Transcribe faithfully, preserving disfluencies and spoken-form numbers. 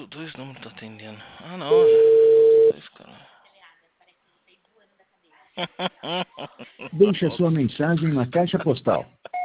dois números tá atendendo. Ah, não. Dois, cara. Deixe a sua mensagem na caixa postal.